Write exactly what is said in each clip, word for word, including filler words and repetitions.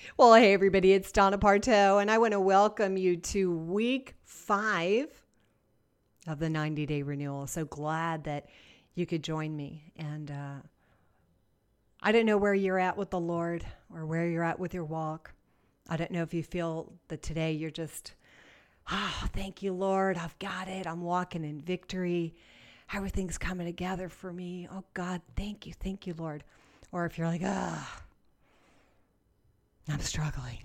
Well, hey, everybody, it's Donna Parto, and I want to welcome you to week five of the ninety day renewal. So glad that you could join me. And uh, I don't know where you're at with the Lord or where you're at with your walk. I don't know if you feel that today you're just, oh, thank you, Lord. I've got it. I'm walking in victory. Everything's coming together for me. Oh, God, thank you. Thank you, Lord. Or if you're like, ah, I'm struggling.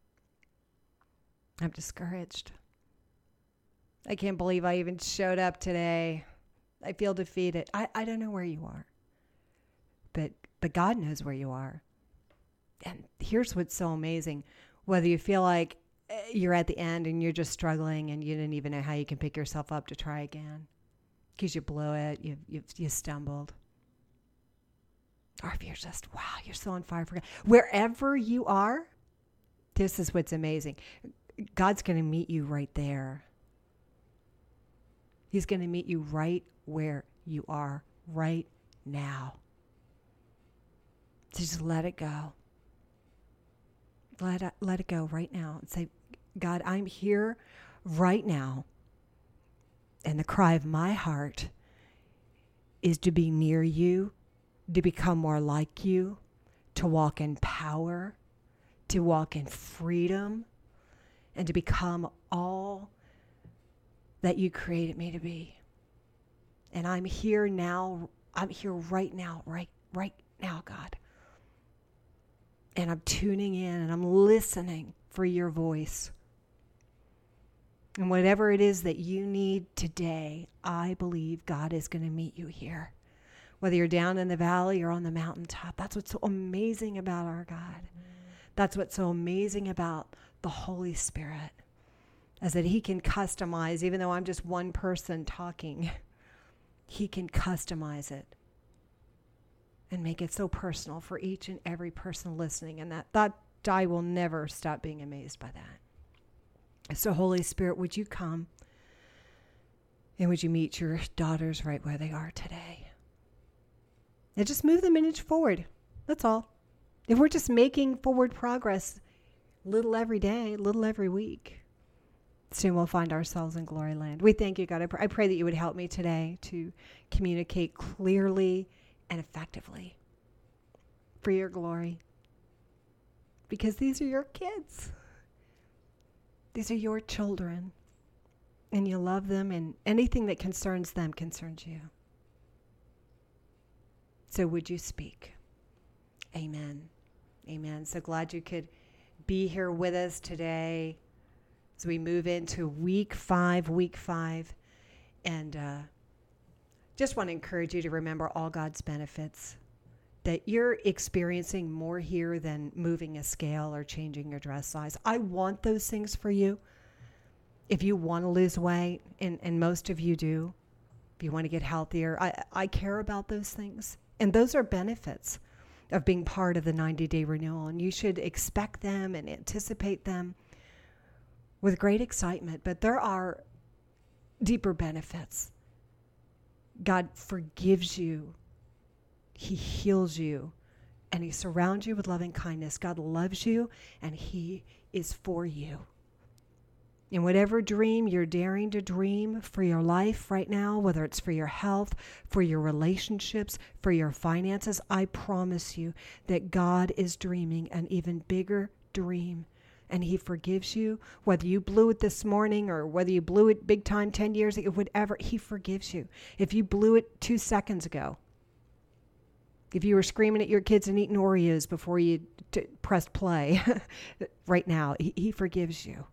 I'm discouraged. I can't believe I even showed up today. I feel defeated. I, I don't know where you are. But but God knows where you are. And here's what's so amazing. Whether you feel like you're at the end and you're just struggling and you didn't even know how you can pick yourself up to try again because you blew it, you you you stumbled. Or if you're just, wow, you're so on fire for God. Wherever you are, this is what's amazing. God's going to meet you right there. He's going to meet you right where you are right now. So just let it go. Let it, let it go right now and say, God, I'm here right now. And the cry of my heart is to be near you, to become more like you, to walk in power, to walk in freedom, and to become all that you created me to be. And I'm here now. I'm here right now, right, right now, God. And I'm tuning in and I'm listening for your voice. And whatever it is that you need today, I believe God is going to meet you here. Whether you're down in the valley or on the mountaintop, that's what's so amazing about our God. That's what's so amazing about the Holy Spirit, is that he can customize, even though I'm just one person talking, he can customize it and make it so personal for each and every person listening. And that, that I will never stop being amazed by that. So Holy Spirit, would you come and would you meet your daughters right where they are today? And just move them an inch forward. That's all. If we're just making forward progress, little every day, little every week, soon we'll find ourselves in glory land. We thank you, God. I, pr- I pray that you would help me today to communicate clearly and effectively for your glory. Because these are your kids. These are your children. And you love them, and anything that concerns them concerns you. So would you speak? Amen. Amen. So glad you could be here with us today as we move into week five, week five. And uh, just want to encourage you to remember all God's benefits, that you're experiencing more here than moving a scale or changing your dress size. I want those things for you. If you want to lose weight, and, and most of you do, if you want to get healthier, I, I care about those things. And those are benefits of being part of the ninety day renewal. And you should expect them and anticipate them with great excitement. But there are deeper benefits. God forgives you. He heals you. And he surrounds you with loving kindness. God loves you, and he is for you. In whatever dream you're daring to dream for your life right now, whether it's for your health, for your relationships, for your finances, I promise you that God is dreaming an even bigger dream. And he forgives you, whether you blew it this morning or whether you blew it big time ten years ago, whatever, he forgives you. If you blew it two seconds ago, if you were screaming at your kids and eating Oreos before you t- pressed play, right now, he, he forgives you.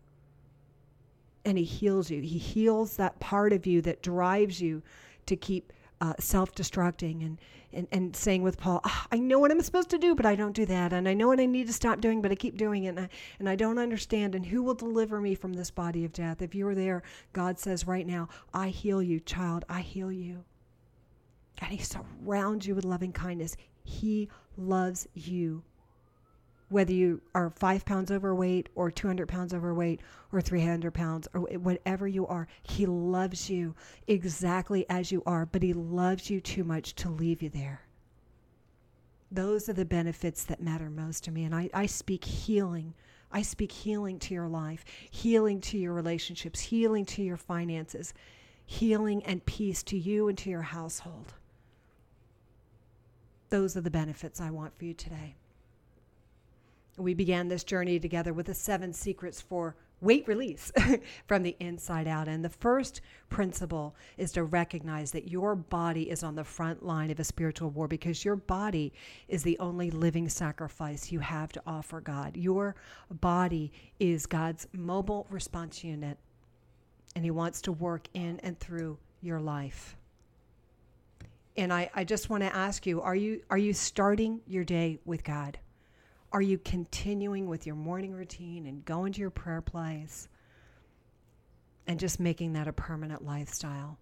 And he heals you. He heals that part of you that drives you to keep uh, self-destructing and, and, and saying with Paul, oh, I know what I'm supposed to do, but I don't do that. And I know what I need to stop doing, but I keep doing it. And I, and I don't understand. And who will deliver me from this body of death? If you are there, God says right now, I heal you, child. I heal you. And he surrounds you with loving kindness. He loves you. Whether you are five pounds overweight or two hundred pounds overweight or three hundred pounds or whatever you are, he loves you exactly as you are, but he loves you too much to leave you there. Those are the benefits that matter most to me. And I, I speak healing. I speak healing to your life, healing to your relationships, healing to your finances, healing and peace to you and to your household. Those are the benefits I want for you today. We began this journey together with the seven secrets for weight release from the inside out. And the first principle is to recognize that your body is on the front line of a spiritual war, because your body is the only living sacrifice you have to offer God. Your body is God's mobile response unit, and he wants to work in and through your life. And I, I just want to ask you, are you are you starting your day with God? Are you continuing with your morning routine and going to your prayer place and just making that a permanent lifestyle?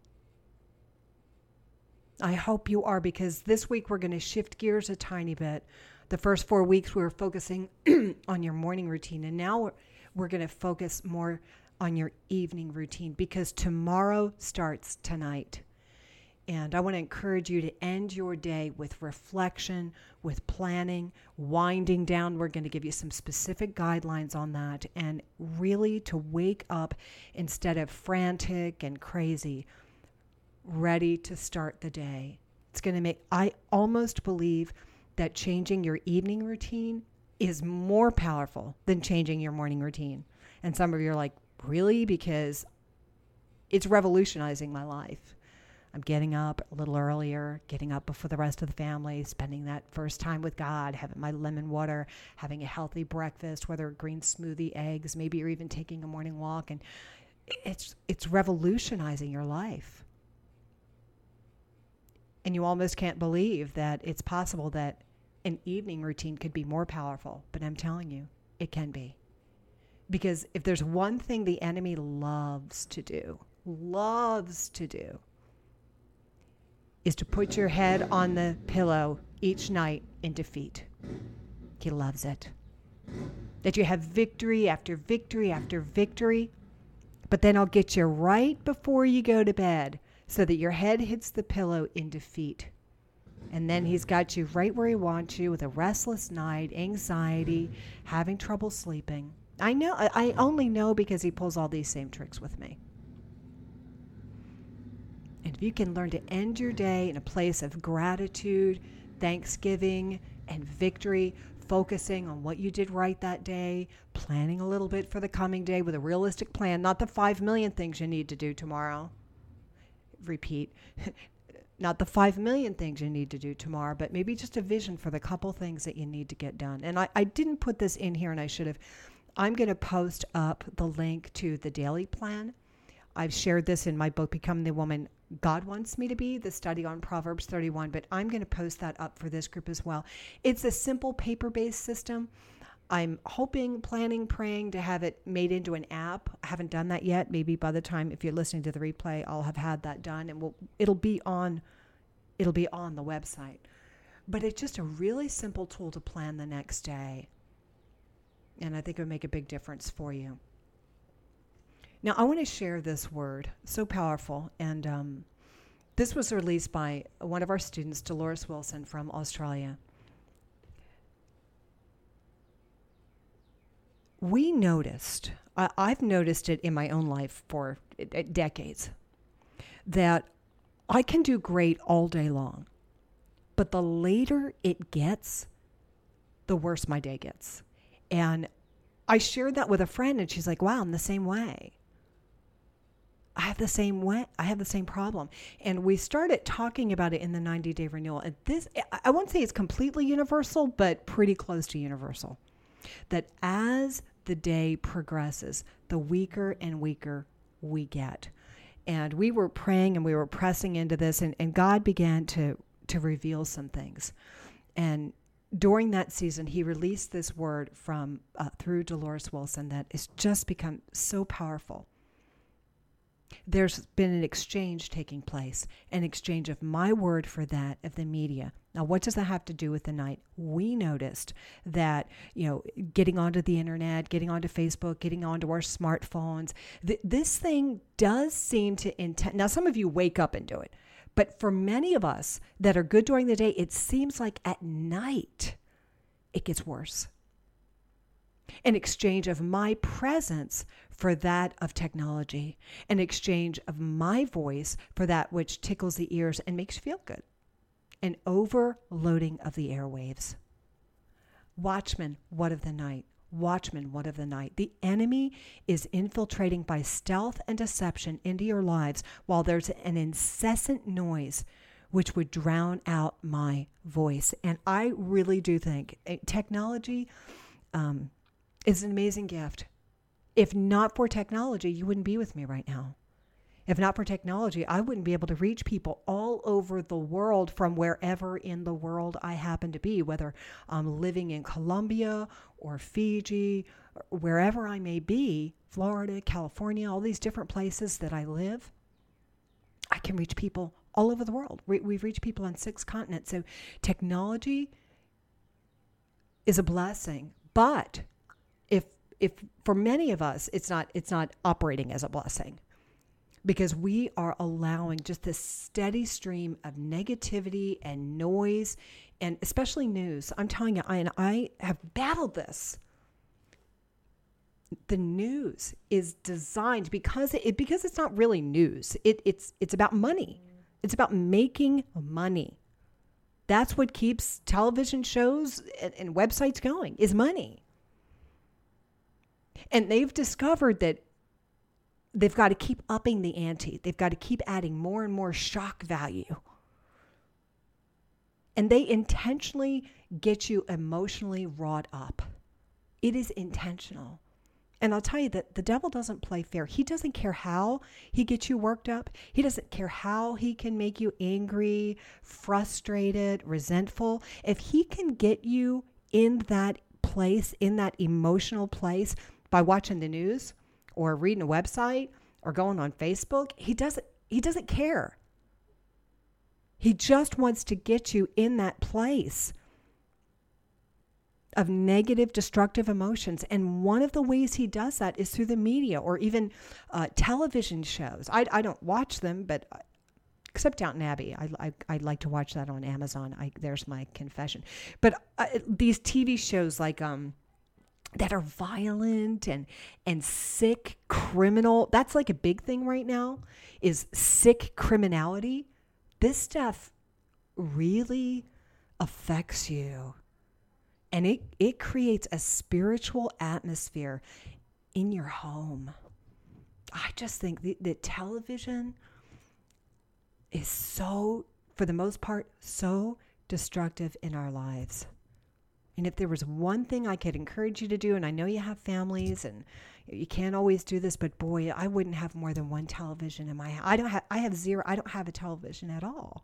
I hope you are, because this week we're going to shift gears a tiny bit. The first four weeks we were focusing on your morning routine, and now we're, we're going to focus more on your evening routine, because tomorrow starts tonight. And I want to encourage you to end your day with reflection, with planning, winding down. We're going to give you some specific guidelines on that, and really to wake up instead of frantic and crazy, ready to start the day. It's going to make, I almost believe that changing your evening routine is more powerful than changing your morning routine. And some of you are like, really? Because it's revolutionizing my life. I'm getting up a little earlier, getting up before the rest of the family, spending that first time with God, having my lemon water, having a healthy breakfast, whether a green smoothie, eggs, maybe you're even taking a morning walk. And it's it's revolutionizing your life. And you almost can't believe that it's possible that an evening routine could be more powerful. But I'm telling you, it can be. Because if there's one thing the enemy loves to do, loves to do, is to put your head on the pillow each night in defeat. He loves it. That you have victory after victory after victory, but then I'll get you right before you go to bed so that your head hits the pillow in defeat. And then he's got you right where he wants you, with a restless night, anxiety, having trouble sleeping. I know, I only know because he pulls all these same tricks with me. And if you can learn to end your day in a place of gratitude, thanksgiving, and victory, focusing on what you did right that day, planning a little bit for the coming day with a realistic plan, not the five million things you need to do tomorrow. Repeat, not the five million things you need to do tomorrow, but maybe just a vision for the couple things that you need to get done. And I, I didn't put this in here, and I should have. I'm going to post up the link to the daily plan. I've shared this in my book, Become the Woman God Wants Me to Be, the study on Proverbs thirty-one, but I'm going to post that up for this group as well. It's a simple paper-based system. I'm hoping, planning, praying to have it made into an app. I haven't done that yet. Maybe by the time, if you're listening to the replay, I'll have had that done, and we'll, it'll be on, it'll be on the website. But it's just a really simple tool to plan the next day, and I think it would make a big difference for you. Now, I want to share this word, so powerful, and um, this was released by one of our students, Dolores Wilson from Australia. We noticed, uh, I've noticed it in my own life for uh, decades, that I can do great all day long, but the later it gets, the worse my day gets. And I shared that with a friend, and she's like, wow, I'm the same way. I have the same way. I have the same problem. And we started talking about it in the ninety-day renewal. And this, I won't say it's completely universal, but pretty close to universal. That as the day progresses, the weaker and weaker we get. And we were praying and we were pressing into this, and, and God began to, to reveal some things. And during that season, he released this word from uh, through Dolores Wilson that has just become so powerful. There's been an exchange taking place, an exchange of my word for that of the media. Now, what does that have to do with the night? We noticed that, you know, getting onto the internet, getting onto Facebook, getting onto our smartphones, th- this thing does seem to intend. Now, some of you wake up and do it, But for many of us that are good during the day, it seems like at night it gets worse. An exchange of my presence for that of technology, an exchange of my voice for that which tickles the ears and makes you feel good, an overloading of the airwaves. Watchmen, what of the night? Watchmen, what of the night? The enemy is infiltrating by stealth and deception into your lives while there's an incessant noise which would drown out my voice. And I really do think technology um, is an amazing gift. If not for technology, you wouldn't be with me right now. If not for technology, I wouldn't be able to reach people all over the world from wherever in the world I happen to be, whether I'm living in Colombia or Fiji, or wherever I may be, Florida, California, all these different places that I live. I can reach people all over the world. We, we've reached people on six continents. So technology is a blessing, but if if for many of us, it's not it's not operating as a blessing. Because we are allowing just this steady stream of negativity and noise, and especially news. I'm telling you, I, and I have battled this. The news is designed because it because it's not really news. It, it's it's about money. It's about making money. That's what keeps television shows and, and websites going, is money. And they've discovered that they've got to keep upping the ante. They've got to keep adding more and more shock value. And they intentionally get you emotionally wrought up. It is intentional. And I'll tell you that the devil doesn't play fair. He doesn't care how he gets you worked up. He doesn't care how he can make you angry, frustrated, resentful. If he can get you in that place, in that emotional place by watching the news, or reading a website, or going on Facebook, he doesn't he doesn't care. He just wants to get you in that place of negative, destructive emotions. And one of the ways he does that is through the media or even uh, television shows. I, I don't watch them, but except Downton Abbey. I, I, I like to watch that on Amazon. I, there's my confession. But uh, these T V shows like... um. that are violent and and sick criminal. That's like a big thing right now, is sick criminality. This stuff really affects you. And it, it creates a spiritual atmosphere in your home. I just think that, that television is so, for the most part, so destructive in our lives. And if there was one thing I could encourage you to do, and I know you have families and you can't always do this, but boy, I wouldn't have more than one television in my house. I don't have, I have zero, I don't have a television at all.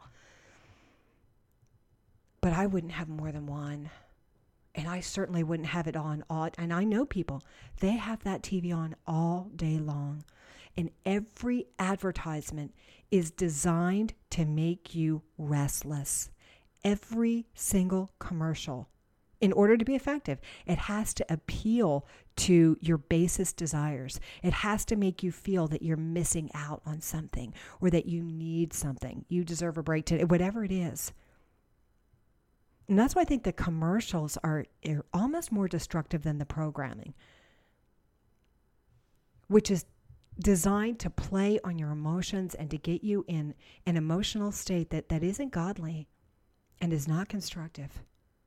But I wouldn't have more than one. And I certainly wouldn't have it on all, and I know people, they have that T V on all day long. And every advertisement is designed to make you restless. Every single commercial. In order to be effective, it has to appeal to your basest desires. It has to make you feel that you're missing out on something or that you need something. You deserve a break today, whatever it is. And that's why I think the commercials are, are almost more destructive than the programming, which is designed to play on your emotions and to get you in an emotional state that, that isn't godly and is not constructive.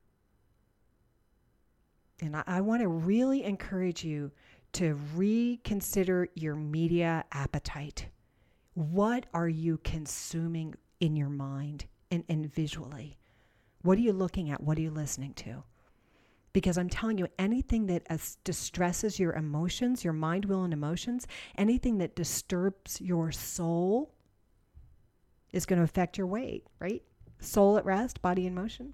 And I, I want to really encourage you to reconsider your media appetite. What are you consuming in your mind and, and visually? What are you looking at? What are you listening to? Because I'm telling you, anything that uh, distresses your emotions, your mind, will, and emotions, anything that disturbs your soul is going to affect your weight, right? Soul at rest, body in motion.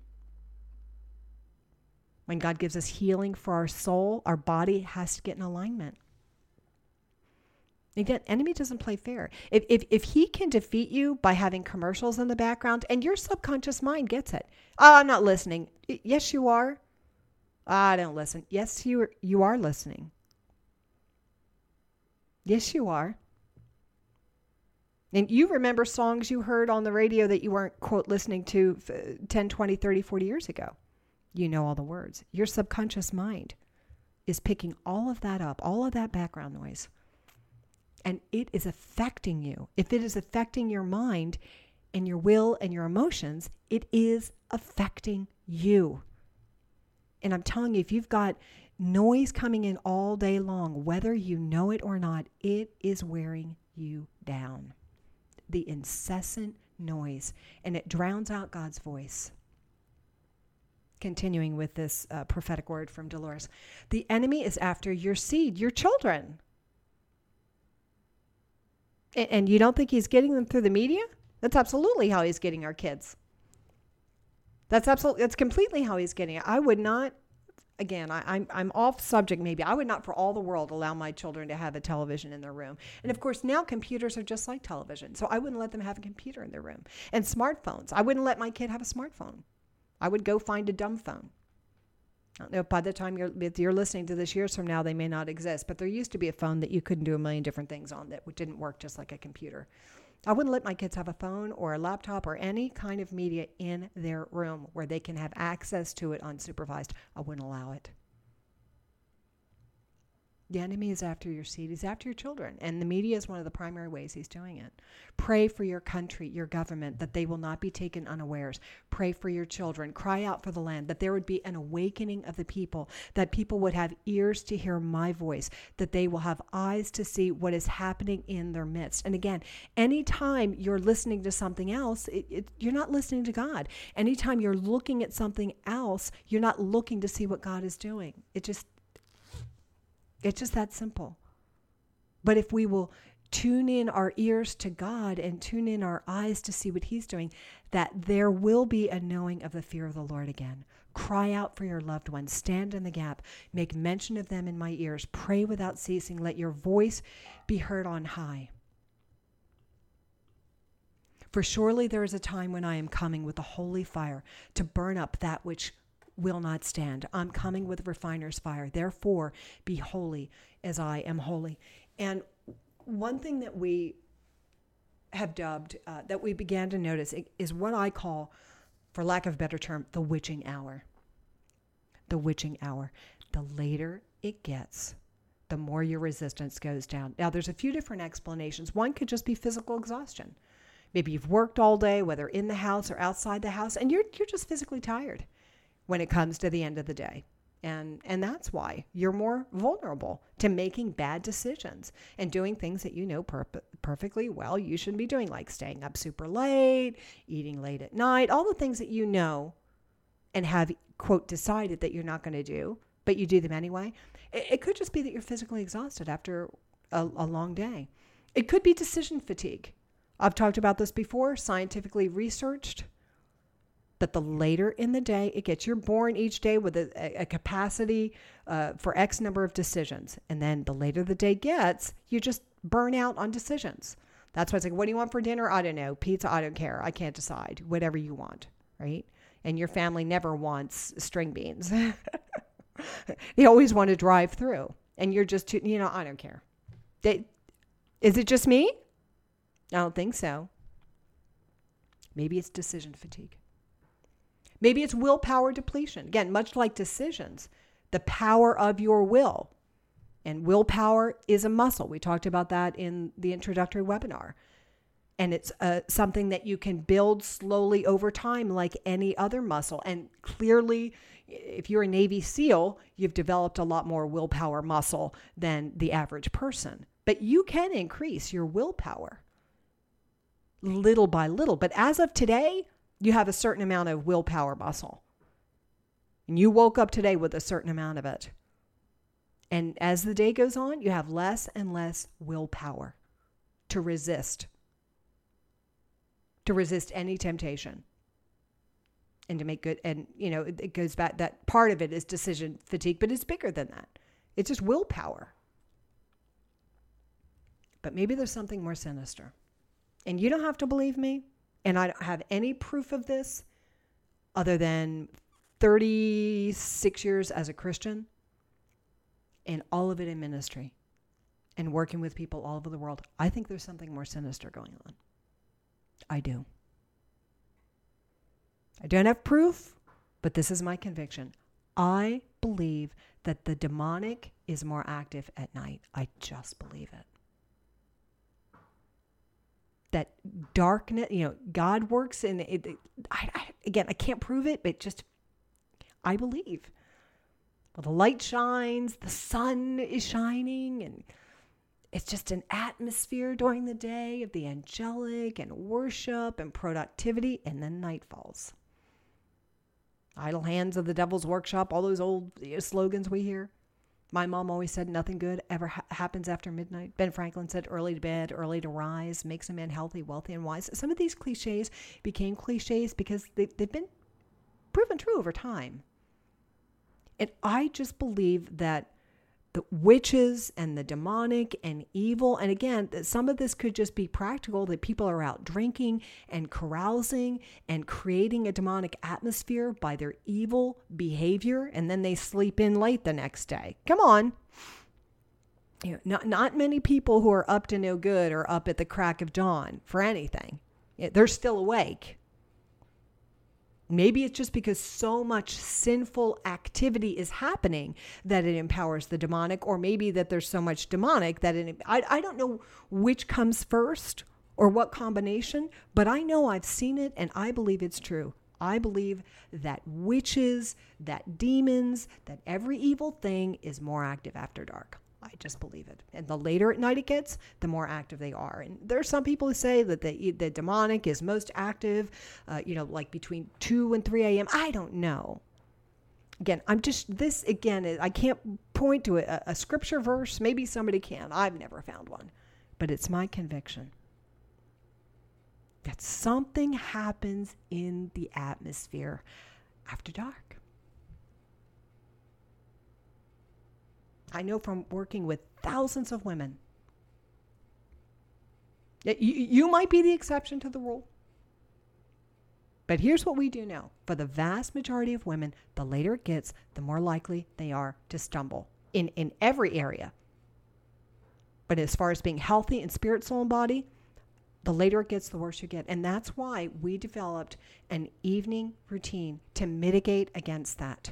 When God gives us healing for our soul, our body has to get in alignment. Again, enemy doesn't play fair. If, if if he can defeat you by having commercials in the background, and your subconscious mind gets it. Oh, I'm not listening. Yes, you are. Oh, I don't listen. Yes, you are, you are listening. Yes, you are. And you remember songs you heard on the radio that you weren't, quote, listening to ten, twenty, thirty, forty years ago. You know all the words. Your subconscious mind is picking all of that up, all of that background noise. And it is affecting you. If it is affecting your mind and your will and your emotions, it is affecting you. And I'm telling you, if you've got noise coming in all day long, whether you know it or not, it is wearing you down. The incessant noise, and it drowns out God's voice. Continuing with this uh, prophetic word from Dolores. The enemy is after your seed, your children. And, and you don't think he's getting them through the media? That's absolutely how he's getting our kids. That's absolutely, that's completely how he's getting it. I would not, again, I, I'm I'm off subject maybe. I would not for all the world allow my children to have a television in their room. And of course, now computers are just like television. So I wouldn't let them have a computer in their room. And smartphones. I wouldn't let my kid have a smartphone. I would go find a dumb phone. I don't know if by the time you're, if you're listening to this years from now, they may not exist. But there used to be a phone that you couldn't do a million different things on that didn't work just like a computer. I wouldn't let my kids have a phone or a laptop or any kind of media in their room where they can have access to it unsupervised. I wouldn't allow it. The enemy is after your seed. He's after your children. And the media is one of the primary ways he's doing it. Pray for your country, your government, that they will not be taken unawares. Pray for your children. Cry out for the land, that there would be an awakening of the people, that people would have ears to hear my voice, that they will have eyes to see what is happening in their midst. And again, anytime you're listening to something else, it, it, you're not listening to God. Anytime you're looking at something else, you're not looking to see what God is doing. It just It's just that simple. But if we will tune in our ears to God and tune in our eyes to see what he's doing, that there will be a knowing of the fear of the Lord again. Cry out for your loved ones. Stand in the gap. Make mention of them in my ears. Pray without ceasing. Let your voice be heard on high. For surely there is a time when I am coming with a holy fire to burn up that which will not stand. I'm coming with refiner's fire. Therefore, be holy as I am holy. And one thing that we have dubbed, uh, that we began to notice, is what I call, for lack of a better term, the witching hour. The witching hour. The later it gets, the more your resistance goes down. Now, there's a few different explanations. One could just be physical exhaustion. Maybe you've worked all day, whether in the house or outside the house, and you're you're just physically tired when it comes to the end of the day. And and that's why you're more vulnerable to making bad decisions and doing things that you know per- perfectly well you shouldn't be doing, like staying up super late, eating late at night, all the things that you know and have, quote, decided that you're not going to do, but you do them anyway. It, it could just be that you're physically exhausted after a, a long day. It could be decision fatigue. I've talked about this before, scientifically researched, that the later in the day it gets, you're born each day with a, a capacity uh, for X number of decisions. And then the later the day gets, you just burn out on decisions. That's why it's like, what do you want for dinner? I don't know. Pizza, I don't care. I can't decide. Whatever you want, right? And your family never wants string beans. They always want to drive through. And you're just, too, you know, I don't care. They, is it just me? I don't think so. Maybe it's decision fatigue. Maybe it's willpower depletion. Again, much like decisions, the power of your will. And willpower is a muscle. We talked about that in the introductory webinar. And it's uh, something that you can build slowly over time like any other muscle. And clearly, if you're a Navy SEAL, you've developed a lot more willpower muscle than the average person. But you can increase your willpower little by little. But as of today, you have a certain amount of willpower muscle. And you woke up today with a certain amount of it. And as the day goes on, you have less and less willpower to resist. To resist any temptation. And to make good, and you know, it, it goes back, that part of it is decision fatigue, but it's bigger than that. It's just willpower. But maybe there's something more sinister. And you don't have to believe me. And I don't have any proof of this other than thirty-six years as a Christian and all of it in ministry and working with people all over the world. I think there's something more sinister going on. I do. I don't have proof, but this is my conviction. I believe that the demonic is more active at night. I just believe it. That darkness, you know, God works in it. I, I, again, I can't prove it, but just, I believe. Well, the light shines, the sun is shining, and it's just an atmosphere during the day of the angelic and worship and productivity, and then night falls. Idle hands of the devil's workshop, all those old you know, slogans we hear. My mom always said nothing good ever ha- happens after midnight. Ben Franklin said early to bed, early to rise, makes a man healthy, wealthy, and wise. Some of these cliches became cliches because they, they've been proven true over time. And I just believe that the witches and the demonic and evil, and again, some of this could just be practical, that people are out drinking and carousing and creating a demonic atmosphere by their evil behavior, and then they sleep in late the next day. Come on. You know, not, not many people who are up to no good are up at the crack of dawn for anything. They're still awake. Maybe it's just because so much sinful activity is happening that it empowers the demonic, or maybe that there's so much demonic that it, I, I don't know which comes first or what combination, but I know I've seen it and I believe it's true. I believe that witches, that demons, that every evil thing is more active after dark. I just believe it. And the later at night it gets, the more active they are. And there are some people who say that the, the demonic is most active, uh, you know, like between two and three a.m. I don't know. Again, I'm just, this again, I can't point to a, a scripture verse. Maybe somebody can. I've never found one. But it's my conviction that something happens in the atmosphere after dark. I know from working with thousands of women. You, you might be the exception to the rule. But here's what we do know. For the vast majority of women, the later it gets, the more likely they are to stumble in, in every area. But as far as being healthy in spirit, soul, and body, the later it gets, the worse you get. And that's why we developed an evening routine to mitigate against that.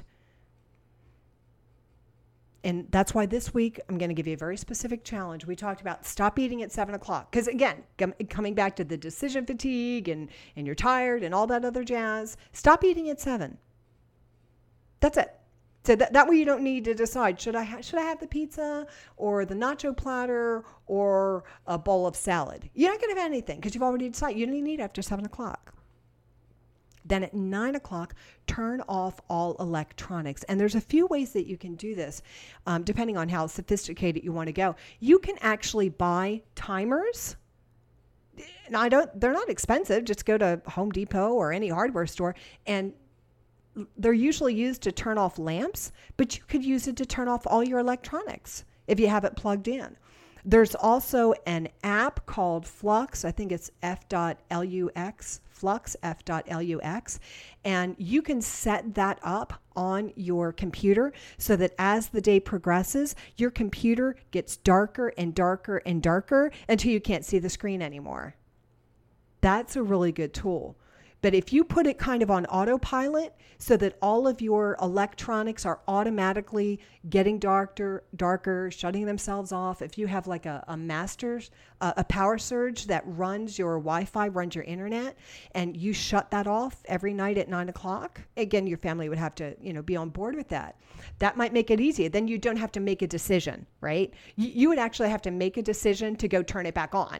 And that's why this week, I'm going to give you a very specific challenge. We talked about stop eating at seven o'clock. Because again, com- coming back to the decision fatigue and, and you're tired and all that other jazz, stop eating at seven. That's it. So that, that way you don't need to decide, should I, ha- should I have the pizza or the nacho platter or a bowl of salad? You're not going to have anything because you've already decided you don't need it after seven o'clock. Then at nine o'clock, turn off all electronics. And there's a few ways that you can do this, um, depending on how sophisticated you want to go. You can actually buy timers. Now, I don't, they're not expensive. Just go to Home Depot or any hardware store, and they're usually used to turn off lamps, but you could use it to turn off all your electronics if you have it plugged in. There's also an app called Flux. I think it's F L U X, Flux, F L U X. And you can set that up on your computer so that as the day progresses, your computer gets darker and darker and darker until you can't see the screen anymore. That's a really good tool. But if you put it kind of on autopilot so that all of your electronics are automatically getting darker, darker, shutting themselves off, if you have like a, a master, uh, a power surge that runs your Wi-Fi, runs your internet, and you shut that off every night at nine o'clock, again, your family would have to, you know, be on board with that. That might make it easier. Then you don't have to make a decision, right? You, you would actually have to make a decision to go turn it back on.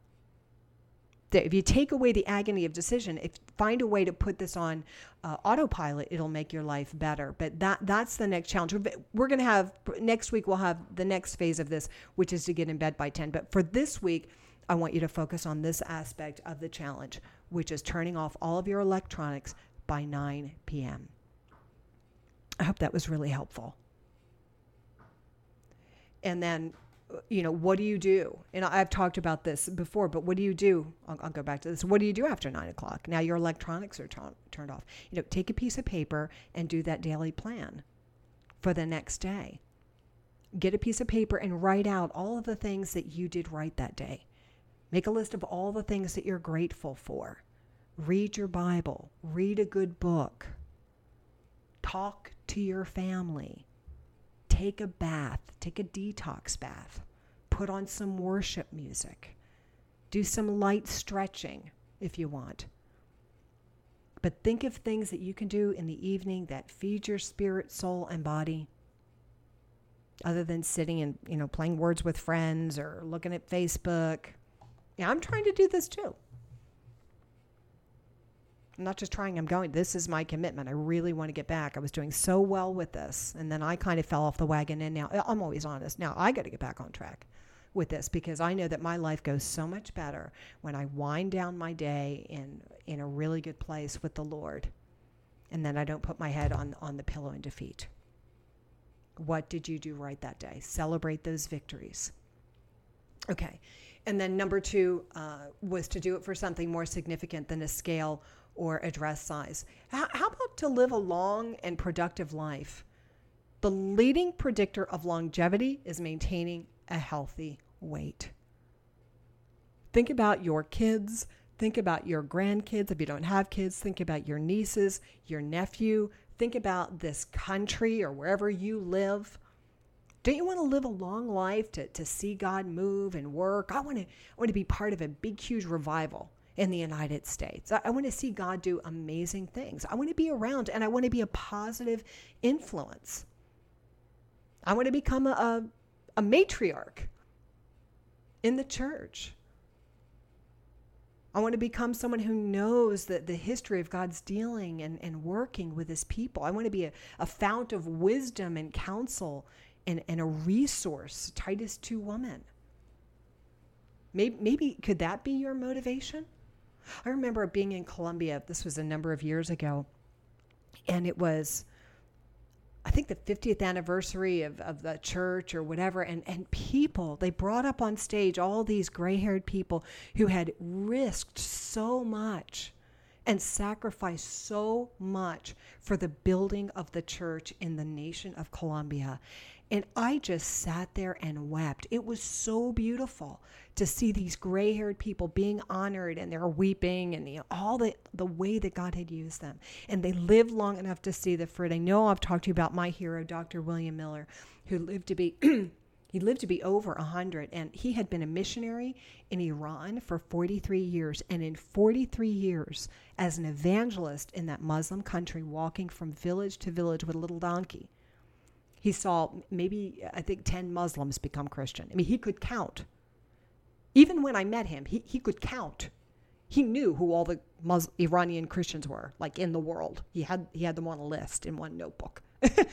If you take away the agony of decision, if find a way to put this on uh, autopilot, it'll make your life better. But that that's the next challenge. We're going to have, next week, we'll have the next phase of this, which is to get in bed by ten. But for this week, I want you to focus on this aspect of the challenge, which is turning off all of your electronics by nine p.m. I hope that was really helpful. And then, you know, what do you do? And I've talked about this before, but what do you do? I'll, I'll go back to this. What do you do after nine o'clock? Now your electronics are t- turned off. You know, take a piece of paper and do that daily plan for the next day. Get a piece of paper and write out all of the things that you did right that day. Make a list of all the things that you're grateful for. Read your Bible. Read a good book. Talk to your family. Take a bath. Take a detox bath. Put on some worship music. Do some light stretching if you want. But think of things that you can do in the evening that feed your spirit, soul, and body, other than sitting and, you know, playing words with friends or looking at Facebook. Yeah, I'm trying to do this too. I'm not just trying, I'm going. This is my commitment. I really want to get back. I was doing so well with this, and then I kind of fell off the wagon, and now I'm always honest. Now I got to get back on track with this, because I know that my life goes so much better when I wind down my day in in a really good place with the Lord, and then I don't put my head on, on the pillow in defeat. What did you do right that day? Celebrate those victories. Okay. And then number two uh, was to do it for something more significant than a scale or a dress size. How, how about to live a long and productive life? The leading predictor of longevity is maintaining a healthy weight. Think about your kids. Think about your grandkids. If you don't have kids, think about your nieces, your nephew. Think about this country or wherever you live. Don't you want to live a long life to, to see God move and work? I want to, I want to be part of a big, huge revival in the United States. I, I want to see God do amazing things. I want to be around, and I want to be a positive influence. I want to become a, a, a matriarch in the church. I want to become someone who knows that the history of God's dealing and, and working with his people. I want to be a, a fount of wisdom and counsel and, and a resource, Titus two woman. Maybe, maybe could that be your motivation? I remember being in Colombia. This was a number of years ago. And it was, I think, the fiftieth anniversary of, of the church or whatever. And, and people, they brought up on stage all these gray-haired people who had risked so much and sacrificed so much for the building of the church in the nation of Colombia. And I just sat there and wept. It was so beautiful to see these gray-haired people being honored, and they're weeping, and you know, all the, the way that God had used them. And they lived long enough to see the fruit. I know I've talked to you about my hero, Doctor William Miller, who lived to be he lived to be over one hundred, and he had been a missionary in Iran for forty-three years. And in forty-three years, as an evangelist in that Muslim country, walking from village to village with a little donkey, he saw maybe, I think, ten Muslims become Christian. I mean, he could count. Even when I met him, he, he could count. He knew who all the Mus- Iranian Christians were, like in the world. He had he had them on a list in one notebook.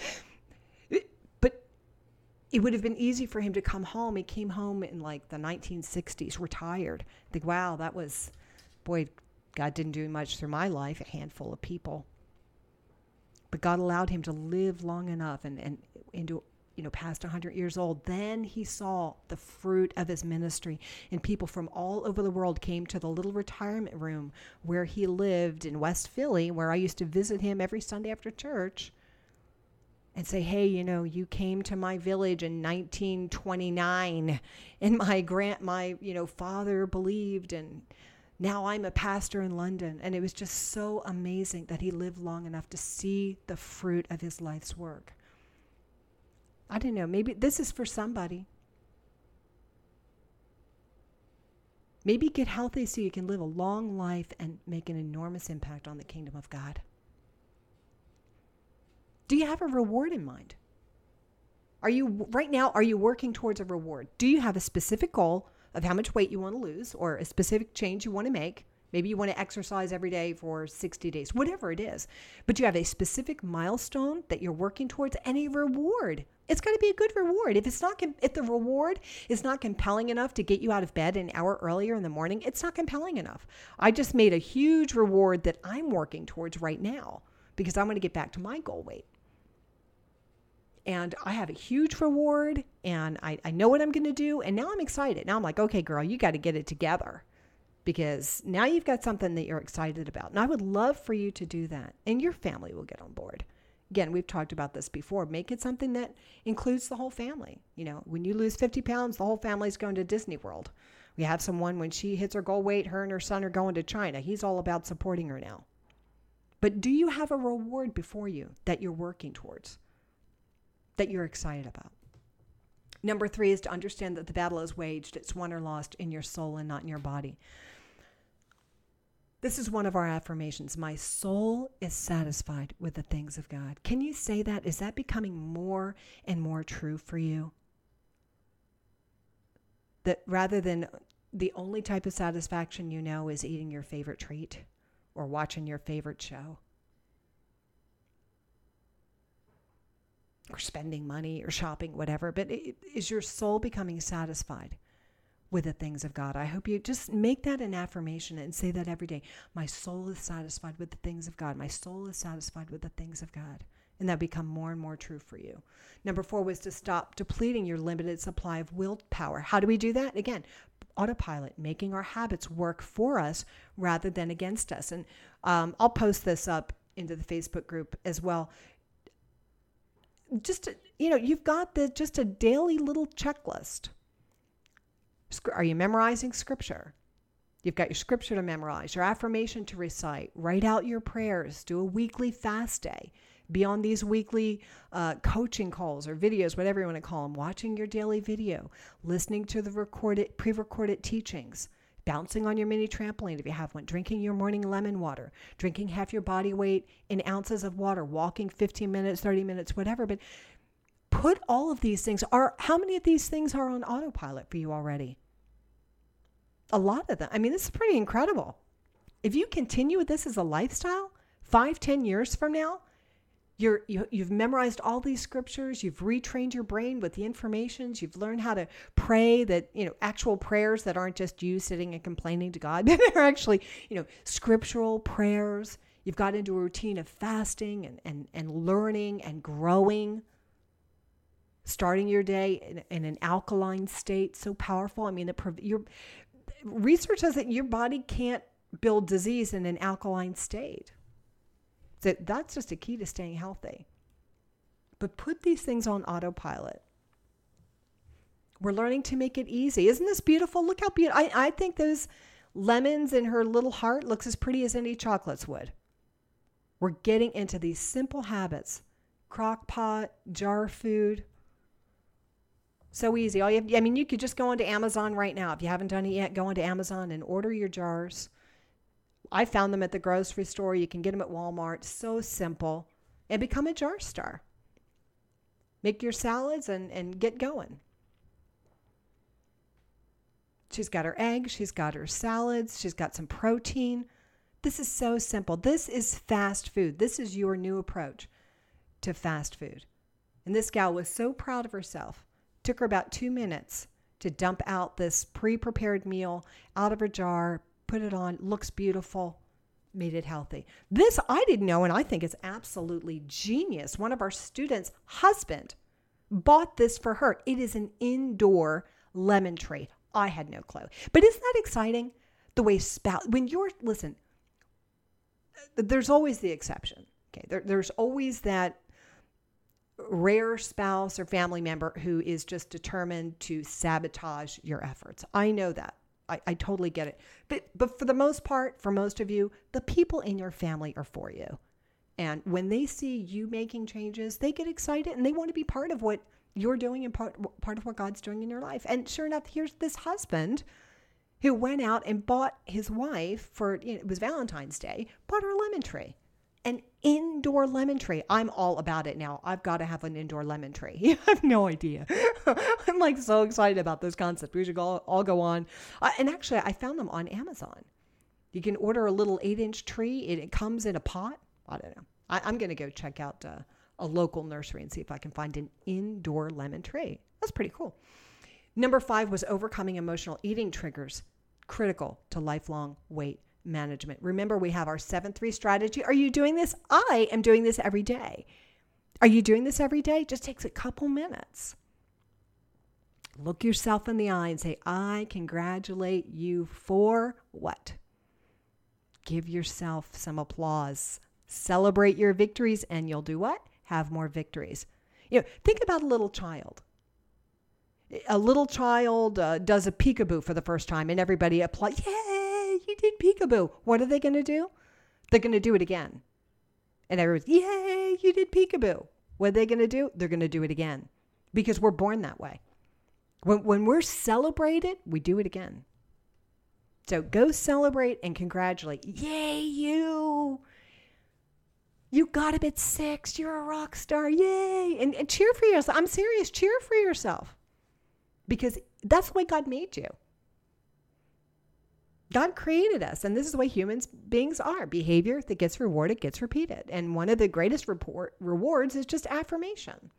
But it would have been easy for him to come home. He came home in like the nineteen sixties, retired. I think, wow, that was, boy, God didn't do much through my life, a handful of people. But God allowed him to live long enough and, and into, you know, past one hundred years old. Then he saw the fruit of his ministry, and people from all over the world came to the little retirement room where he lived in West Philly, where I used to visit him every Sunday after church, and say, hey, you know, you came to my village in nineteen twenty-nine, and my grand, my, you know, father believed, and now I'm a pastor in London. And it was just so amazing that he lived long enough to see the fruit of his life's work. I don't know, maybe this is for somebody. Maybe get healthy so you can live a long life and make an enormous impact on the kingdom of God. Do you have a reward in mind? Are you, right now, are you working towards a reward? Do you have a specific goal of how much weight you want to lose, or a specific change you want to make? Maybe you want to exercise every day for sixty days, whatever it is. But you have a specific milestone that you're working towards, and a reward. It's got to be a good reward. If it's not, if the reward is not compelling enough to get you out of bed an hour earlier in the morning, it's not compelling enough. I just made a huge reward that I'm working towards right now because I want to get back to my goal weight. And I have a huge reward, and I, I know what I'm going to do. And now I'm excited. Now I'm like, okay, girl, you got to get it together, because now you've got something that you're excited about. And I would love for you to do that, and your family will get on board. Again, we've talked about this before. Make it something that includes the whole family. You know, when you lose fifty pounds, the whole family's going to Disney World. We have someone, when she hits her goal weight, her and her son are going to China. He's all about supporting her now. But do you have a reward before you that you're working towards, that you're excited about? Number three is to understand that the battle is waged. It's won or lost in your soul and not in your body. This is one of our affirmations. My soul is satisfied with the things of God. Can you say that? Is that becoming more and more true for you? That rather than the only type of satisfaction you know is eating your favorite treat or watching your favorite show or spending money or shopping, whatever. But it, is your soul becoming satisfied with the things of God? I hope you just make that an affirmation and say that every day. My soul is satisfied with the things of God. My soul is satisfied with the things of God. And that become more and more true for you. Number four was to stop depleting your limited supply of willpower. How do we do that? Again, autopilot, making our habits work for us rather than against us. And um, I'll post this up into the Facebook group as well. Just, you know, you've got the just a daily little checklist. Are you memorizing scripture? You've got your scripture to memorize, your affirmation to recite, write out your prayers, do a weekly fast day, be on these weekly uh, coaching calls or videos, whatever you want to call them, watching your daily video, listening to the recorded, pre-recorded teachings, bouncing on your mini trampoline if you have one, drinking your morning lemon water, drinking half your body weight in ounces of water, walking fifteen minutes, thirty minutes, whatever. But put all of these things, are how many of these things are on autopilot for you already? A lot of them. I mean, this is pretty incredible. If you continue with this as a lifestyle, five, ten years from now, you're, you, you've memorized all these scriptures, you've retrained your brain with the informations, you've learned how to pray, that, you know, actual prayers that aren't just you sitting and complaining to God, but they're actually, you know, scriptural prayers. You've got into a routine of fasting and, and, and learning and growing. Starting your day in, in an alkaline state, so powerful. I mean, the, your research says that your body can't build disease in an alkaline state. So that's just a key to staying healthy. But put these things on autopilot. We're learning to make it easy. Isn't this beautiful? Look how beautiful. I, I think those lemons in her little heart looks as pretty as any chocolates would. We're getting into these simple habits. Crock pot, jar food. So easy. All you have, I mean, you could just go onto Amazon right now. If you haven't done it yet, go onto Amazon and order your jars. I found them at the grocery store. You can get them at Walmart. So simple. And become a jar star. Make your salads and, and get going. She's got her eggs. She's got her salads. She's got some protein. This is so simple. This is fast food. This is your new approach to fast food. And this gal was so proud of herself. Took her about two minutes to dump out this pre-prepared meal out of her jar, put it on, looks beautiful, made it healthy. This I didn't know, and I think it's absolutely genius. One of our students' husband bought this for her. It is an indoor lemon tree. I had no clue. But isn't that exciting? The way spouse, when you're, listen, there's always the exception. Okay, there, there's always that rare spouse or family member who is just determined to sabotage your efforts. I know that. I, I totally get it. But but for the most part, for most of you, the people in your family are for you. And when they see you making changes, they get excited and they want to be part of what you're doing and part, part of what God's doing in your life. And sure enough, here's this husband who went out and bought his wife for, you know, it was Valentine's Day, bought her a lemon tree. An indoor lemon tree. I'm all about it now. I've got to have an indoor lemon tree. You have no idea. I'm like so excited about this concept. We should all, all go on. Uh, and actually, I found them on Amazon. You can order a little eight inch tree. It, it comes in a pot. I don't know. I, I'm going to go check out uh, a local nursery and see if I can find an indoor lemon tree. That's pretty cool. Number five was overcoming emotional eating triggers. Critical to lifelong weight management. Remember, we have our seven three strategy. Are you doing this? I am doing this every day. Are you doing this every day? Just takes a couple minutes. Look yourself in the eye and say, I congratulate you for what? Give yourself some applause. Celebrate your victories and you'll do what? Have more victories. You know, think about a little child. a little child uh, does a peekaboo for the first time and everybody applauds, yay, you did peekaboo. What are they going to do? They're going to do it again. And everyone's, yay, you did peekaboo. What are they going to do? They're going to do it again because we're born that way. When, when we're celebrated, we do it again. So go celebrate and congratulate. Yay, you. You got up at six. You're a rock star. Yay. And, and cheer for yourself. I'm serious. Cheer for yourself. Because that's the way God made you. God created us. And this is the way humans beings are. Behavior that gets rewarded gets repeated. And one of the greatest report, rewards is just affirmation.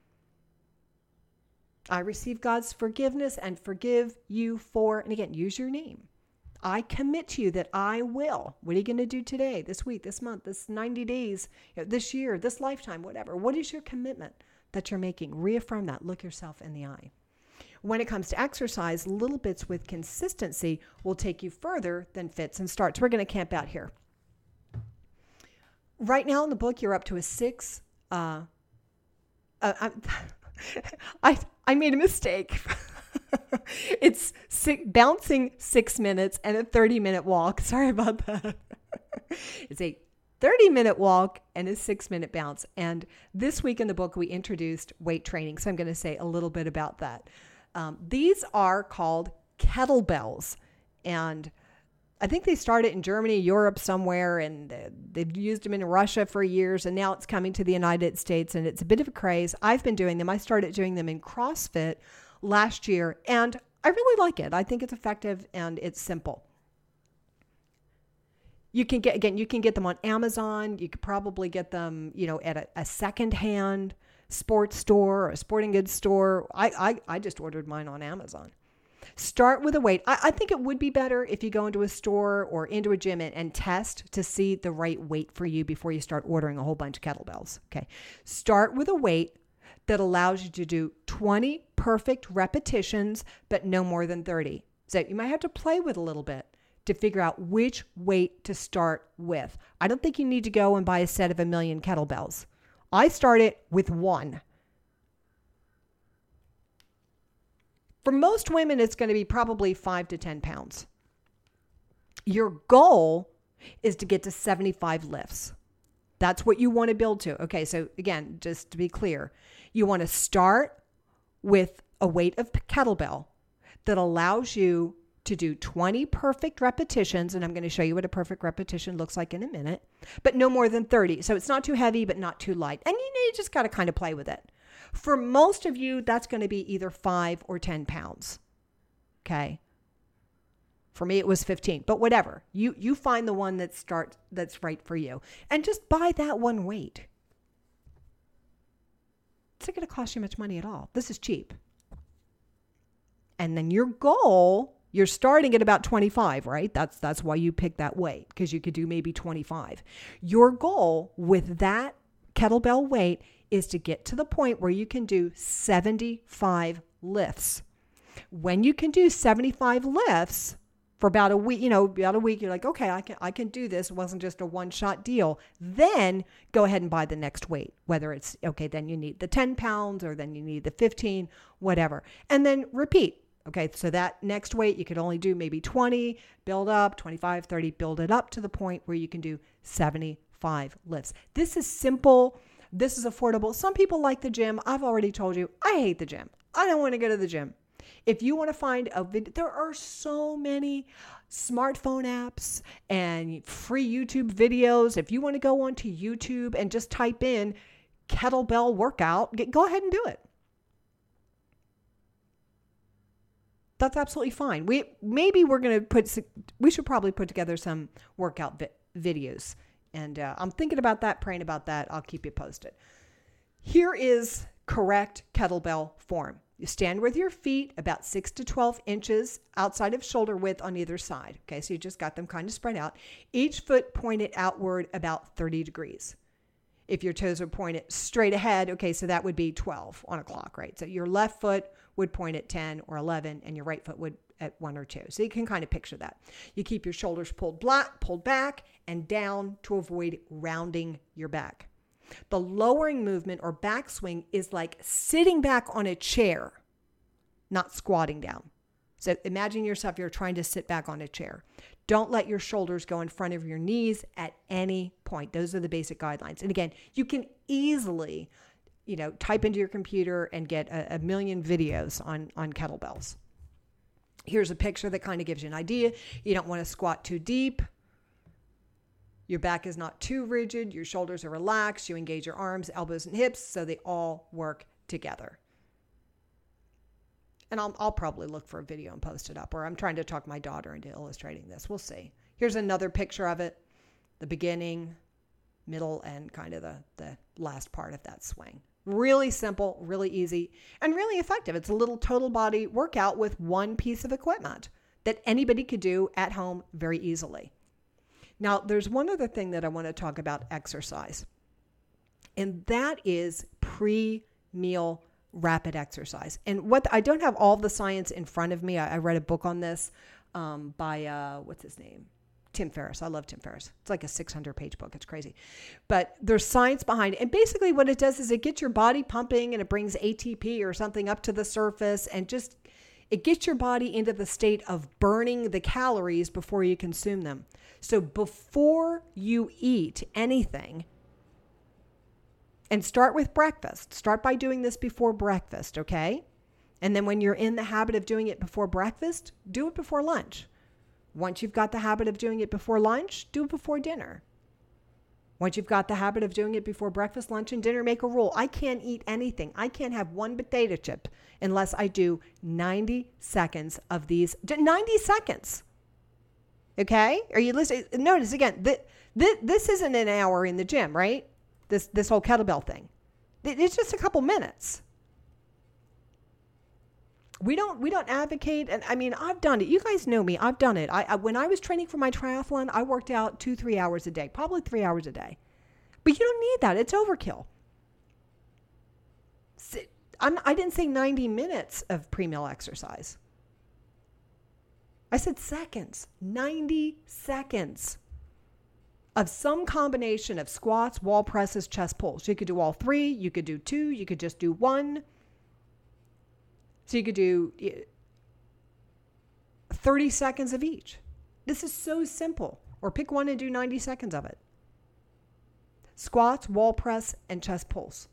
I receive God's forgiveness and forgive you for, and again, use your name. I commit to you that I will. What are you going to do today, this week, this month, this ninety days, you know, this year, this lifetime, whatever? What is your commitment that you're making? Reaffirm that. Look yourself in the eye. When it comes to exercise, little bits with consistency will take you further than fits and starts. We're going to camp out here. Right now in the book, you're up to a six. Uh, uh, I'm, I I made a mistake. It's six, bouncing six minutes and a thirty minute walk. Sorry about that. It's a thirty minute walk and a six minute bounce. And this week in the book, we introduced weight training. So I'm going to say a little bit about that. Um, these are called kettlebells. And I think they started in Germany, Europe somewhere, and they've used them in Russia for years. And now it's coming to the United States and it's a bit of a craze. I've been doing them. I started doing them in CrossFit last year, and I really like it. I think it's effective and it's simple. You can get, again, you can get them on Amazon. You could probably get them, you know, at a, a secondhand sports store or a sporting goods store. I, I, I just ordered mine on Amazon. Start with a weight. I, I think it would be better if you go into a store or into a gym and, and test to see the right weight for you before you start ordering a whole bunch of kettlebells. Okay. Start with a weight that allows you to do twenty perfect repetitions, but no more than thirty. So you might have to play with a little bit to figure out which weight to start with. I don't think you need to go and buy a set of a million kettlebells. I started with one. For most women, it's going to be probably five to ten pounds. Your goal is to get to seventy-five lifts. That's what you want to build to. Okay, so again, just to be clear, you want to start with a weight of kettlebell that allows you to do twenty perfect repetitions, and I'm going to show you what a perfect repetition looks like in a minute, but no more than thirty. So it's not too heavy, but not too light. And you know, you just got to kind of play with it. For most of you, that's going to be either five or ten pounds. Okay. For me, it was fifteen, but whatever. You you find the one that starts that's right for you, and just buy that one weight. It's not going to cost you much money at all. This is cheap. And then your goal, you're starting at about twenty-five, right? That's that's why you pick that weight, because you could do maybe twenty-five. Your goal with that kettlebell weight is to get to the point where you can do seventy-five lifts. When you can do seventy-five lifts for about a week, you know, about a week, you're like, okay, I can I can do this. It wasn't just a one-shot deal. Then go ahead and buy the next weight, whether it's, okay, then you need the ten pounds or then you need the fifteen, whatever. And then repeat. Okay, so that next weight, you could only do maybe twenty, build up, twenty-five, thirty, build it up to the point where you can do seventy-five lifts. This is simple. This is affordable. Some people like the gym. I've already told you, I hate the gym. I don't want to go to the gym. If you want to find a video, there are so many smartphone apps and free YouTube videos. If you want to go onto YouTube and just type in kettlebell workout, get, go ahead and do it. That's absolutely fine. We maybe we're going to put, we should probably put together some workout vi- videos. And uh, I'm thinking about that, praying about that. I'll keep you posted. Here is correct kettlebell form. You stand with your feet about six to twelve inches outside of shoulder width on either side. Okay, so you just got them kind of spread out. Each foot pointed outward about thirty degrees. If your toes are pointed straight ahead, okay, so that would be twelve on a clock, right? So your left foot would point at ten or eleven, and your right foot would at one or two. So you can kind of picture that. You keep your shoulders pulled black, pulled back and down to avoid rounding your back. The lowering movement or backswing is like sitting back on a chair. not squatting down. So imagine yourself, you're trying to sit back on a chair. Don't let your shoulders go in front of your knees at any point. Those are the basic guidelines. And again, you can easily, you know, type into your computer and get a, a million videos on, on kettlebells. Here's a picture that kind of gives you an idea. You don't want to squat too deep. Your back is not too rigid. Your shoulders are relaxed. You engage your arms, elbows, and hips so they all work together. And I'll, I'll probably look for a video and post it up, or I'm trying to talk my daughter into illustrating this. We'll see. Here's another picture of it. The beginning, middle, and kind of the, the last part of that swing. Really simple, really easy, and really effective. It's a little total body workout with one piece of equipment that anybody could do at home very easily. Now, there's one other thing that I want to talk about exercise, and that is pre-meal rapid exercise. And what I don't have all the science in front of me. I, I read a book on this um, by, uh, what's his name? Tim Ferriss. I love Tim Ferriss. It's like a six hundred page book. It's crazy. But there's science behind it. And basically what it does is it gets your body pumping and it brings A T P or something up to the surface and just, it gets your body into the state of burning the calories before you consume them. So before you eat anything, and start with breakfast. Start by doing this before breakfast, okay? And then when you're in the habit of doing it before breakfast, do it before lunch. Once you've got the habit of doing it before lunch, do it before dinner. Once you've got the habit of doing it before breakfast, lunch, and dinner, make a rule. I can't eat anything. I can't have one potato chip unless I do ninety seconds of these. ninety seconds. Okay? Are you listening? Notice again, th- th- this isn't an hour in the gym, right? This this whole kettlebell thing. It's just a couple minutes. We don't we don't advocate, and I mean, I've done it. You guys know me. I've done it. I, I when I was training for my triathlon, I worked out two, three hours a day, probably three hours a day. But you don't need that. It's overkill. I'm, I didn't say ninety minutes of pre-meal exercise. I said seconds. ninety seconds. Of some combination of squats, wall presses, chest pulls. You could do all three. You could do two. You could just do one. So you could do thirty seconds of each. This is so simple. Or pick one and do ninety seconds of it. Squats, wall press, and chest pulls.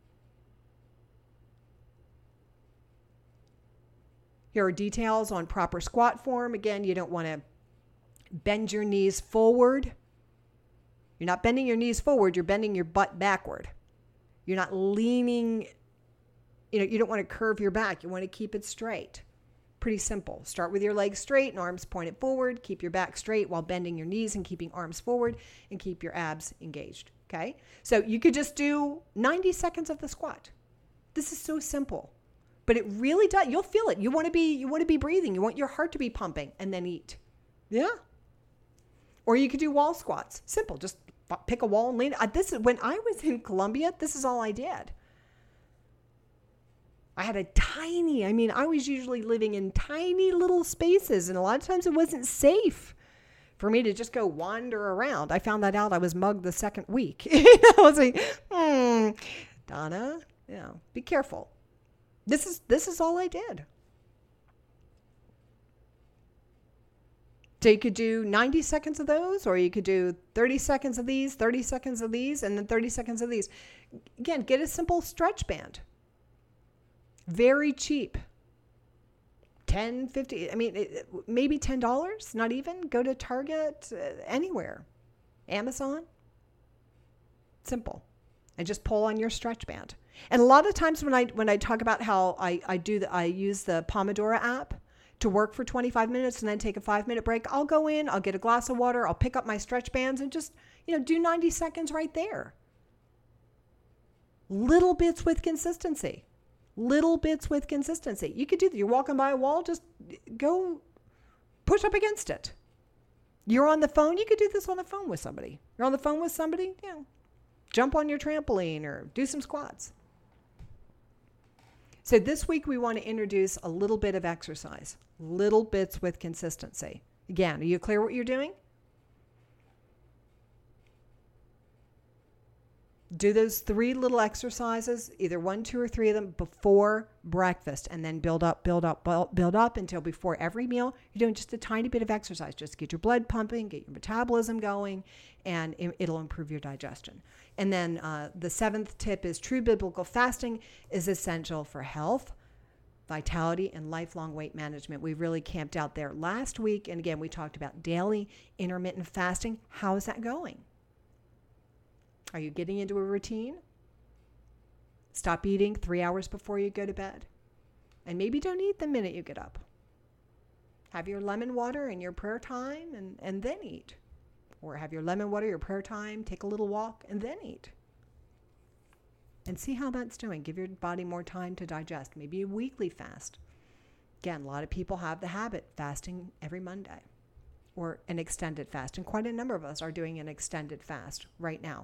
Here are details on proper squat form. Again, you don't want to bend your knees forward. You're not bending your knees forward, you're bending your butt backward. You're not leaning, you know, you don't want to curve your back. You want to keep it straight. Pretty simple. Start with your legs straight and arms pointed forward. Keep your back straight while bending your knees and keeping arms forward, and keep your abs engaged. Okay? So you could just do ninety seconds of the squat. This is so simple. But it really does. You'll feel it. You want to be, you want to be breathing. You want your heart to be pumping, and then eat. Yeah. Or you could do wall squats. Simple. Just pick a wall and lean. This is when I was in Colombia. This is all I did. I had a tiny, I mean, I was usually living in tiny little spaces, and a lot of times it wasn't safe for me to just go wander around. I found that out. I was mugged the second week. I was like, hmm, Donna, you know, be careful. This is this is all I did. So you could do ninety seconds of those, or you could do thirty seconds of these, thirty seconds of these, and then thirty seconds of these. Again, get a simple stretch band. Very cheap. ten, fifty, I mean, it, maybe ten dollars, not even. Go to Target, uh, anywhere. Amazon. Simple. And just pull on your stretch band. And a lot of times when I when I talk about how I, I do the, I use the Pomodoro app to work for twenty-five minutes and then take a five minute break, I'll go in, I'll get a glass of water, I'll pick up my stretch bands and just, you know, do ninety seconds right there. Little bits with consistency. Little bits with consistency. You could do that. You're walking by a wall, just go push up against it. You're on the phone, you could do this on the phone with somebody. You're on the phone with somebody, you know, jump on your trampoline or do some squats. So this week we want to introduce a little bit of exercise, little bits with consistency. Again, are you clear what you're doing? Do those three little exercises, either one, two, or three of them before breakfast, and then build up, build up, build up until before every meal. You're doing just a tiny bit of exercise. Just get your blood pumping, get your metabolism going, and it'll improve your digestion. And then uh, the seventh tip is true biblical fasting is essential for health, vitality, and lifelong weight management. We really camped out there last week. And again, we talked about daily intermittent fasting. How is that going? Are you getting into a routine? Stop eating three hours before you go to bed. And maybe don't eat the minute you get up. Have your lemon water and your prayer time and, and then eat. Or have your lemon water, your prayer time, take a little walk, and then eat. And see how that's doing. Give your body more time to digest. Maybe a weekly fast. Again, a lot of people have the habit fasting every Monday. Or an extended fast. And quite a number of us are doing an extended fast right now.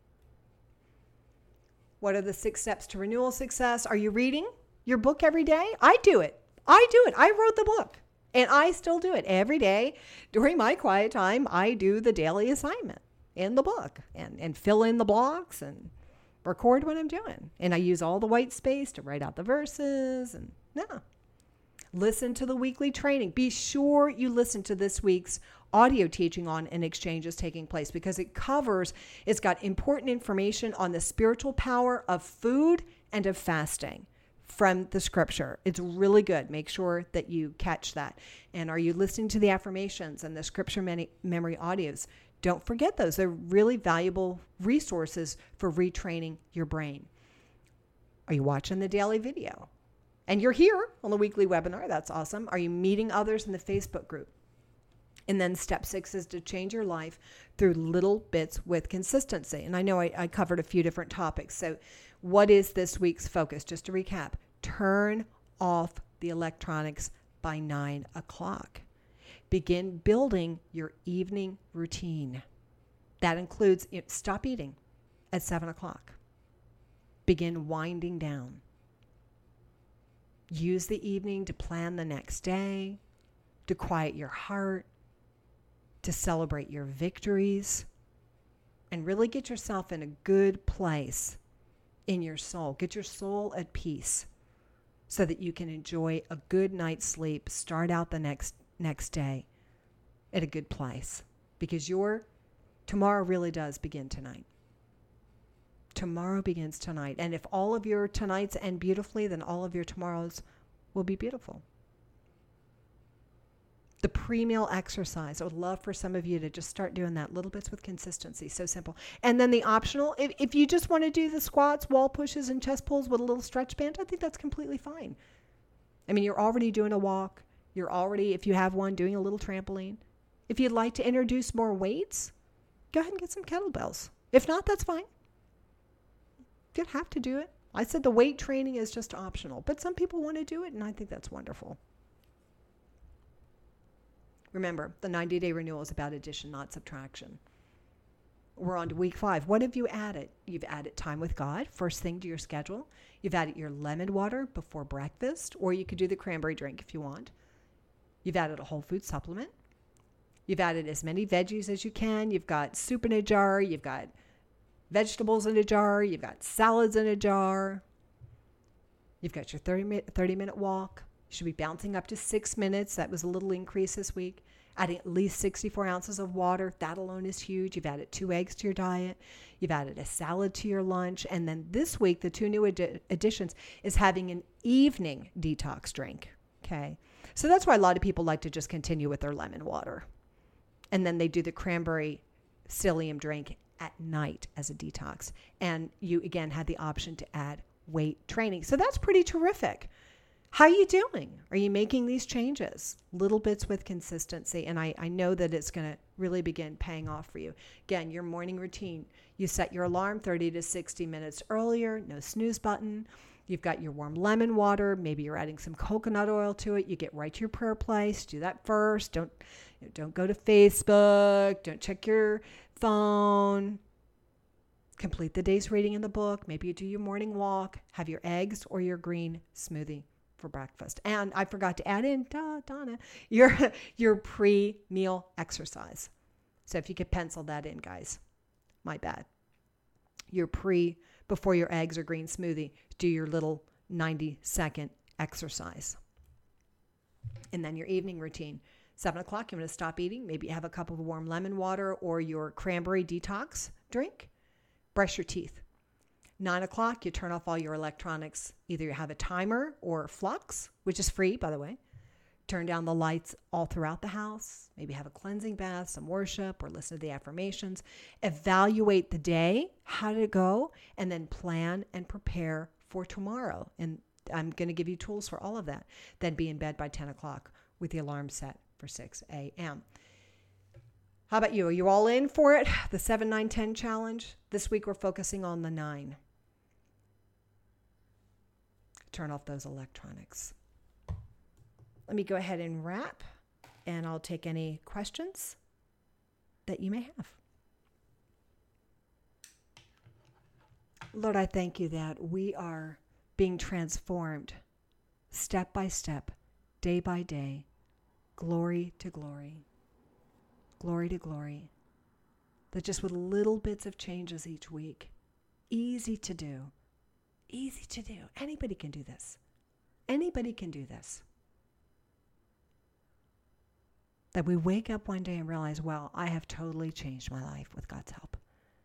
What are the six steps to renewal success? Are you reading your book every day? I do it. I do it. I wrote the book. And I still do it every day. During my quiet time, I do the daily assignment in the book and, and fill in the blocks and record what I'm doing. And I use all the white space to write out the verses. And yeah. Listen to the weekly training. Be sure you listen to this week's audio teaching on an exchange is taking place because it covers, it's got important information on the spiritual power of food and of fasting from the scripture. It's really good. Make sure that you catch that. And are you listening to the affirmations and the scripture many, memory audios? Don't forget those. They're really valuable resources for retraining your brain. Are you watching the daily video? And you're here on the weekly webinar. That's awesome. Are you meeting others in the Facebook group? And then step six is to change your life through little bits with consistency. And I know I, I covered a few different topics. So what is this week's focus? Just to recap, turn off the electronics by nine o'clock. Begin building your evening routine. That includes stop eating at seven o'clock. Begin winding down. Use the evening to plan the next day, to quiet your heart, to celebrate your victories, and really get yourself in a good place in your soul. Get your soul at peace so that you can enjoy a good night's sleep, start out the next next day at a good place. Because your tomorrow really does begin tonight. Tomorrow begins tonight. And if all of your tonights end beautifully, then all of your tomorrows will be beautiful. The pre-meal exercise. I would love for some of you to just start doing that. Little bits with consistency. So simple. And then the optional, if, if you just want to do the squats, wall pushes, and chest pulls with a little stretch band, I think that's completely fine. I mean, you're already doing a walk. You're already, if you have one, doing a little trampoline. If you'd like to introduce more weights, go ahead and get some kettlebells. If not, that's fine. You don't have to do it. I said the weight training is just optional, but some people want to do it, and I think that's wonderful. Remember, the ninety-day renewal is about addition, not subtraction. We're on to week five. What have you added? You've added time with God, first thing to your schedule. You've added your lemon water before breakfast, or you could do the cranberry drink if you want. You've added a whole food supplement. You've added as many veggies as you can. You've got soup in a jar. You've got vegetables in a jar. You've got salads in a jar. You've got your thirty minute walk. You should be bouncing up to six minutes. That was a little increase this week. Adding at least sixty-four ounces of water. That alone is huge. You've added two eggs to your diet. You've added a salad to your lunch. And then this week, the two new adi- additions is having an evening detox drink. Okay. So that's why a lot of people like to just continue with their lemon water. And then they do the cranberry psyllium drink at night as a detox. And you, again, had the option to add weight training. So that's pretty terrific. How are you doing? Are you making these changes? Little bits with consistency. And I, I know that it's going to really begin paying off for you. Again, your morning routine. You set your alarm thirty to sixty minutes earlier. No snooze button. You've got your warm lemon water. Maybe you're adding some coconut oil to it. You get right to your prayer place. Do that first. Don't, you know, don't go to Facebook. Don't check your phone. Complete the day's reading in the book. Maybe you do your morning walk. Have your eggs or your green smoothie for breakfast. And I forgot to add in, duh, Donna, your, your pre-meal exercise. So if you could pencil that in, guys. My bad. your pre, before your eggs or green smoothie, do your little ninety second exercise. And then your evening routine. Seven o'clock, you want to stop eating. Maybe have a cup of warm lemon water or your cranberry detox drink. Brush your teeth. Nine o'clock, you turn off all your electronics. Either you have a timer or Flux, which is free, by the way. Turn down the lights all throughout the house. Maybe have a cleansing bath, some worship, or listen to the affirmations. Evaluate the day. How did it go? And then plan and prepare for tomorrow. And I'm going to give you tools for all of that. Then be in bed by ten o'clock with the alarm set for six a.m. How about you? Are you all in for it? The seven, nine, ten challenge? This week we're focusing on the nine. Turn off those electronics. Let me go ahead and wrap, and I'll take any questions that you may have. Lord, I thank you that we are being transformed step by step, day by day, glory to glory, glory to glory, that just with little bits of changes each week, easy to do, easy to do. Anybody can do this. Anybody can do this. That we wake up one day and realize, wow, I have totally changed my life with God's help.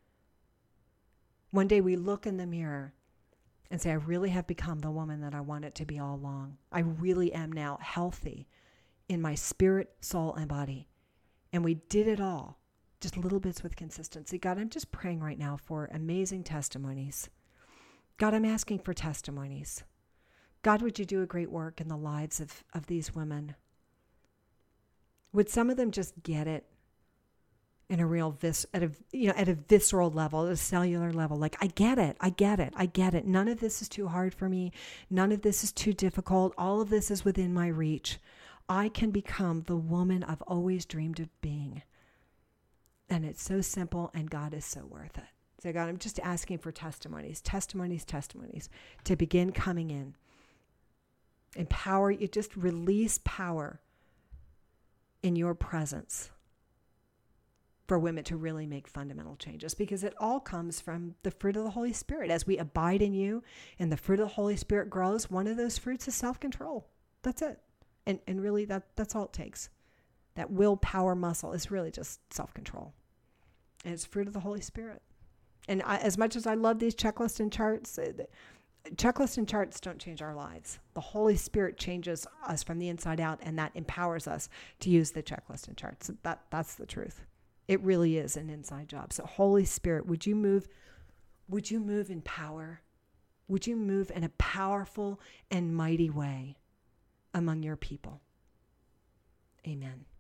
One day we look in the mirror and say, I really have become the woman that I wanted to be all along. I really am now healthy in my spirit, soul, and body. And we did it all, just little bits with consistency. God, I'm just praying right now for amazing testimonies. God, I'm asking for testimonies. God, would you do a great work in the lives of, of these women? Would some of them just get it in a real vis at a you know at a visceral level, at a cellular level? Like, I get it, I get it, I get it. None of this is too hard for me. None of this is too difficult. All of this is within my reach. I can become the woman I've always dreamed of being. And it's so simple, and God is so worth it. So God, I'm just asking for testimonies, testimonies, testimonies to begin coming in. Empower you, just release power in your presence for women to really make fundamental changes, because it all comes from the fruit of the Holy Spirit. As we abide in you and the fruit of the Holy Spirit grows, one of those fruits is self-control. That's it. And and really that that's all it takes. That willpower muscle is really just self-control. And it's fruit of the Holy Spirit. And I, as much as I love these checklists and charts, checklists and charts don't change our lives. The Holy Spirit changes us from the inside out, and that empowers us to use the checklist and charts. That that's the truth. It really is an inside job. So Holy Spirit, would you move, would you move in power? Would you move in a powerful and mighty way among your people? Amen.